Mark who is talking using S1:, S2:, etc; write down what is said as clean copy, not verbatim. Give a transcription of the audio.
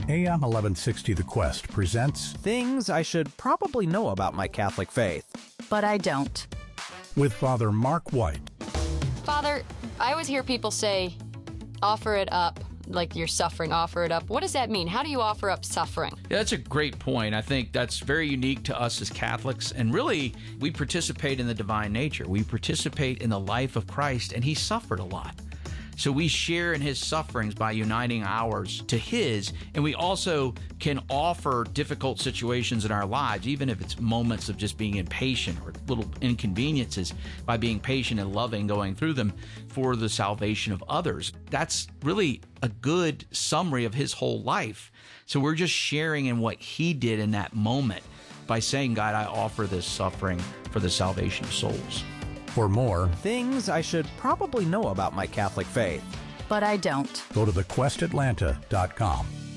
S1: AM 1160 The Quest presents
S2: Things I should probably know about my Catholic faith.
S3: But I don't.
S1: with Father Mark White.
S4: Father, I always hear people say, offer it up, like you're suffering, offer it up. What does that mean? How do you offer up suffering?
S5: Yeah, that's a great point. I think that's very unique to us as Catholics. And really, we participate in the divine nature. We participate in the life of Christ, and he suffered a lot. So we share in his sufferings by uniting ours to his, and we also can offer difficult situations in our lives, even if it's moments of just being impatient or little inconveniences, by being patient and loving going through them for the salvation of others. That's really a good summary of his whole life. So we're just sharing in what he did in that moment by saying, God, I offer this suffering for the salvation of souls.
S1: For more,
S2: Things I should probably know about my Catholic faith.
S3: But I don't.
S1: go to thequestatlanta.com.